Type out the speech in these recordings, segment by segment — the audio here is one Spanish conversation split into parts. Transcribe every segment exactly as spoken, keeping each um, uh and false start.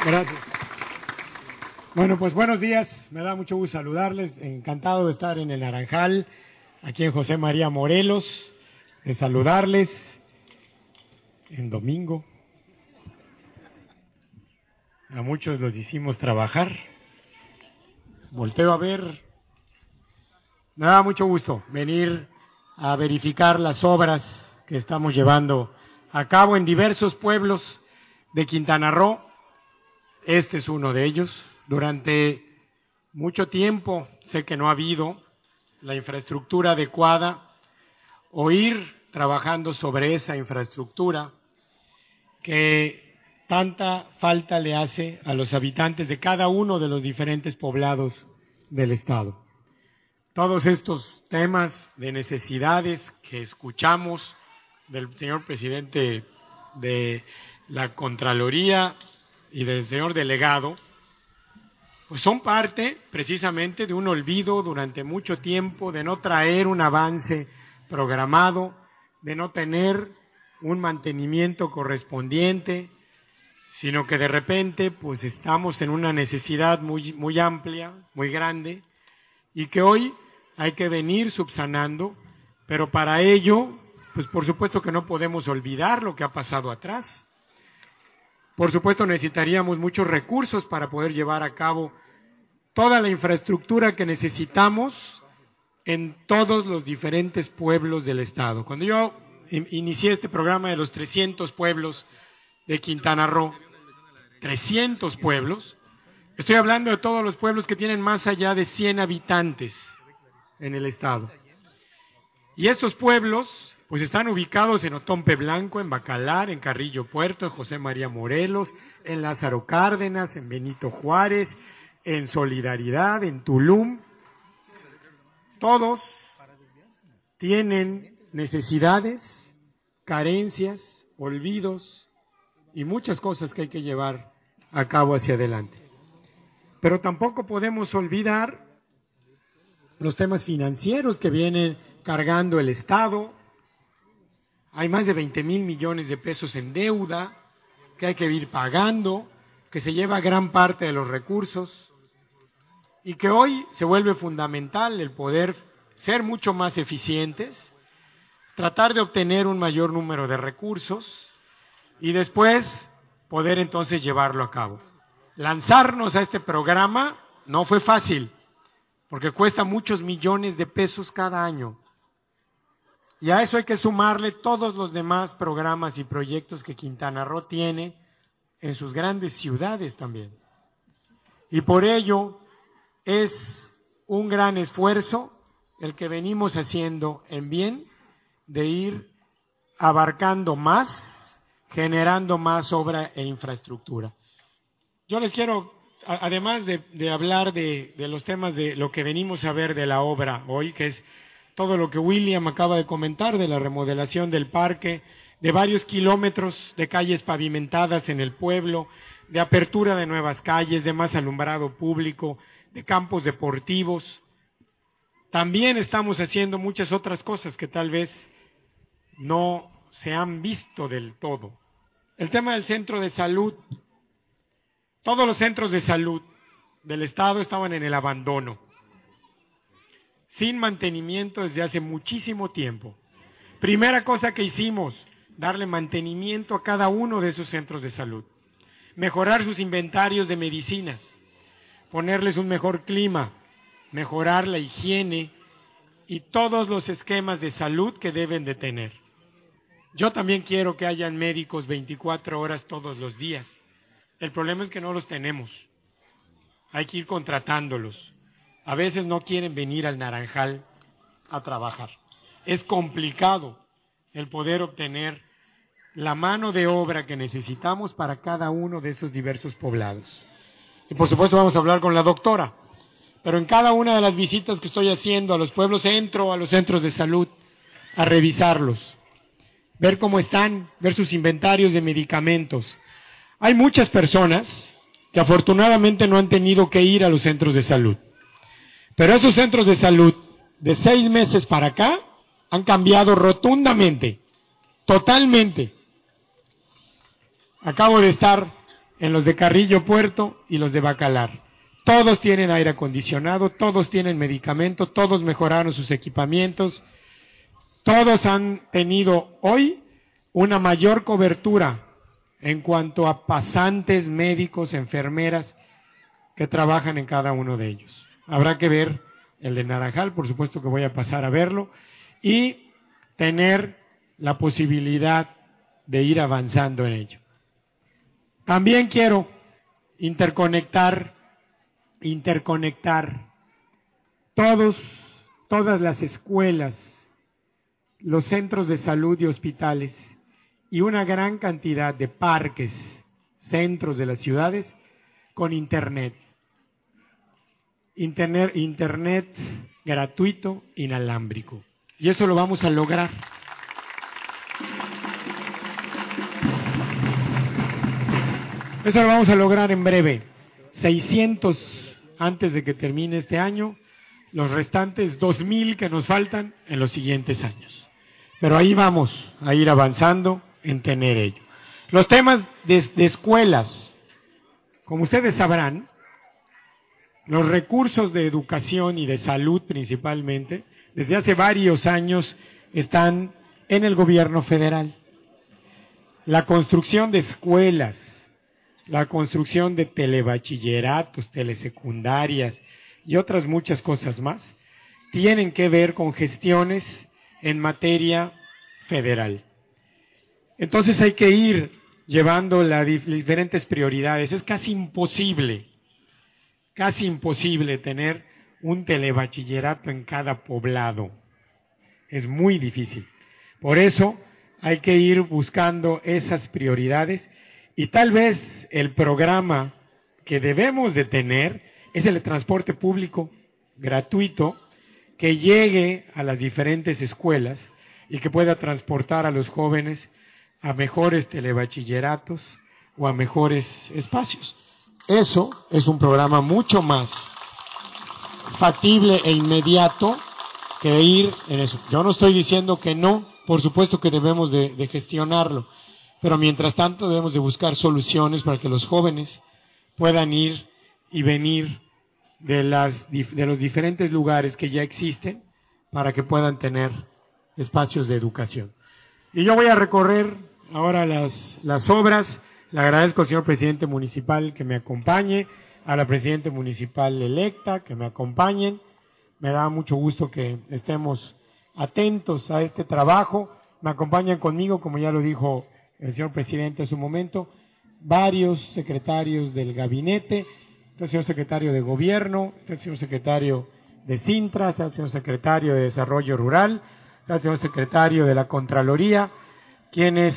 Gracias. Bueno, pues buenos días. Me da mucho gusto saludarles. Encantado de estar en el Naranjal, aquí en José María Morelos, de saludarles en domingo. A muchos los hicimos trabajar. Volteo a ver. Me da mucho gusto venir a verificar las obras que estamos llevando a cabo en diversos pueblos de Quintana Roo. Este es uno de ellos. Durante mucho tiempo sé que no ha habido la infraestructura adecuada o ir trabajando sobre esa infraestructura que tanta falta le hace a los habitantes de cada uno de los diferentes poblados del estado. Todos estos temas de necesidades que escuchamos del señor presidente de la Contraloría y del señor delegado, pues son parte precisamente de un olvido durante mucho tiempo, de no traer un avance programado, de no tener un mantenimiento correspondiente, sino que de repente pues estamos en una necesidad muy, muy amplia, muy grande, y que hoy hay que venir subsanando, pero para ello, pues por supuesto que no podemos olvidar lo que ha pasado atrás. Por supuesto necesitaríamos muchos recursos para poder llevar a cabo toda la infraestructura que necesitamos en todos los diferentes pueblos del estado. Cuando yo inicié este programa de los trescientos pueblos de Quintana Roo, trescientos pueblos, estoy hablando de todos los pueblos que tienen más allá de cien habitantes en el estado. Y estos pueblos pues están ubicados en Otompe Blanco, en Bacalar, en Carrillo Puerto, en José María Morelos, en Lázaro Cárdenas, en Benito Juárez, en Solidaridad, en Tulum. Todos tienen necesidades, carencias, olvidos y muchas cosas que hay que llevar a cabo hacia adelante. Pero tampoco podemos olvidar los temas financieros que vienen cargando el Estado. Hay más de veinte mil millones de pesos en deuda que hay que ir pagando, que se lleva gran parte de los recursos y que hoy se vuelve fundamental el poder ser mucho más eficientes, tratar de obtener un mayor número de recursos y después poder entonces llevarlo a cabo. Lanzarnos a este programa no fue fácil, porque cuesta muchos millones de pesos cada año. Y a eso hay que sumarle todos los demás programas y proyectos que Quintana Roo tiene en sus grandes ciudades también. Y por ello es un gran esfuerzo el que venimos haciendo en bien de ir abarcando más, generando más obra e infraestructura. Yo les quiero, además de, de hablar de, de los temas de lo que venimos a ver de la obra hoy, que es todo lo que William acaba de comentar de la remodelación del parque, de varios kilómetros de calles pavimentadas en el pueblo, de apertura de nuevas calles, de más alumbrado público, de campos deportivos. También estamos haciendo muchas otras cosas que tal vez no se han visto del todo. El tema del centro de salud. Todos los centros de salud del estado estaban en el abandono, sin mantenimiento desde hace muchísimo tiempo. Primera cosa que hicimos, darle mantenimiento a cada uno de esos centros de salud, mejorar sus inventarios de medicinas, ponerles un mejor clima, mejorar la higiene y todos los esquemas de salud que deben de tener. Yo también quiero que hayan médicos veinticuatro horas todos los días. El problema es que no los tenemos. Hay que ir contratándolos. A veces no quieren venir al Naranjal a trabajar. Es complicado el poder obtener la mano de obra que necesitamos para cada uno de esos diversos poblados. Y por supuesto vamos a hablar con la doctora, pero en cada una de las visitas que estoy haciendo a los pueblos entro a los centros de salud a revisarlos, ver cómo están, ver sus inventarios de medicamentos. Hay muchas personas que afortunadamente no han tenido que ir a los centros de salud, pero esos centros de salud de seis meses para acá han cambiado rotundamente, totalmente. Acabo de estar en los de Carrillo Puerto y los de Bacalar. Todos tienen aire acondicionado, todos tienen medicamento, todos mejoraron sus equipamientos, todos han tenido hoy una mayor cobertura en cuanto a pasantes, médicos, enfermeras que trabajan en cada uno de ellos. Habrá que ver el de Naranjal, por supuesto que voy a pasar a verlo, y tener la posibilidad de ir avanzando en ello. También quiero interconectar, interconectar todos, todas las escuelas, los centros de salud y hospitales y una gran cantidad de parques, centros de las ciudades con internet. Internet, internet gratuito, inalámbrico. Y eso lo vamos a lograr. Eso lo vamos a lograr en breve. seiscientos antes de que termine este año, los restantes dos mil que nos faltan en los siguientes años. Pero ahí vamos a ir avanzando en tener ello. Los temas de, de escuelas, como ustedes sabrán, los recursos de educación y de salud principalmente, desde hace varios años están en el gobierno federal. La construcción de escuelas, la construcción de telebachilleratos, telesecundarias y otras muchas cosas más, tienen que ver con gestiones en materia federal. Entonces hay que ir llevando las diferentes prioridades. Es casi imposible, casi imposible tener un telebachillerato en cada poblado. Es muy difícil. Por eso hay que ir buscando esas prioridades y tal vez el programa que debemos de tener es el de transporte público gratuito que llegue a las diferentes escuelas y que pueda transportar a los jóvenes a mejores telebachilleratos o a mejores espacios. Eso es un programa mucho más factible e inmediato que ir en eso. Yo no estoy diciendo que no, por supuesto que debemos de, de gestionarlo, pero mientras tanto debemos de buscar soluciones para que los jóvenes puedan ir y venir de, las, de los diferentes lugares que ya existen para que puedan tener espacios de educación. Y yo voy a recorrer ahora las, las obras. Le agradezco al señor presidente municipal que me acompañe, a la presidenta municipal electa que me acompañen. Me da mucho gusto que estemos atentos a este trabajo. Me acompañan conmigo, como ya lo dijo el señor presidente hace un momento, varios secretarios del gabinete, está el señor secretario de Gobierno, está el señor secretario de Cintra, está el señor secretario de Desarrollo Rural, está el señor secretario de la Contraloría, quienes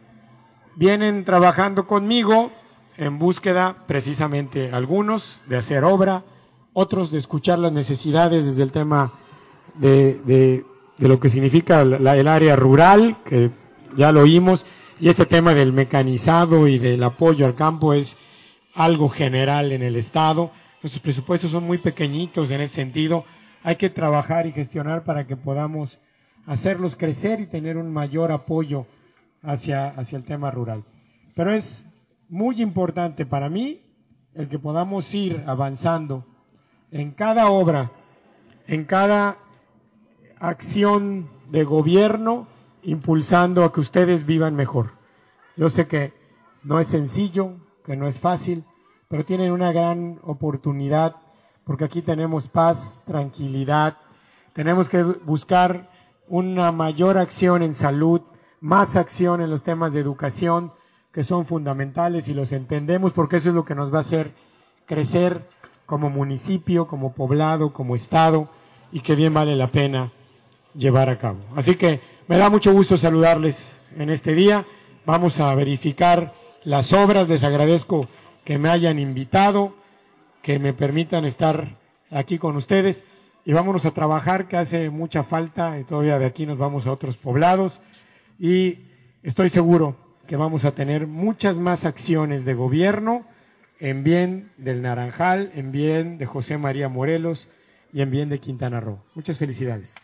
vienen trabajando conmigo en búsqueda, precisamente algunos, de hacer obra, otros de escuchar las necesidades desde el tema de, de, de lo que significa la, el área rural, que ya lo oímos, y este tema del mecanizado y del apoyo al campo es algo general en el Estado. Nuestros presupuestos son muy pequeñitos en ese sentido. Hay que trabajar y gestionar para que podamos hacerlos crecer y tener un mayor apoyo hacia, hacia el tema rural. Pero es muy importante para mí el que podamos ir avanzando en cada obra, en cada acción de gobierno, impulsando a que ustedes vivan mejor. Yo sé que no es sencillo, que no es fácil, pero tienen una gran oportunidad, porque aquí tenemos paz, tranquilidad, tenemos que buscar una mayor acción en salud, más acción en los temas de educación, que son fundamentales y los entendemos, porque eso es lo que nos va a hacer crecer como municipio, como poblado, como estado, y que bien vale la pena llevar a cabo. Así que me da mucho gusto saludarles en este día. Vamos a verificar las obras. Les agradezco que me hayan invitado, que me permitan estar aquí con ustedes y vámonos a trabajar, que hace mucha falta, y todavía de aquí nos vamos a otros poblados y estoy seguro que vamos a tener muchas más acciones de gobierno en bien del Naranjal, en bien de José María Morelos y en bien de Quintana Roo. Muchas felicidades.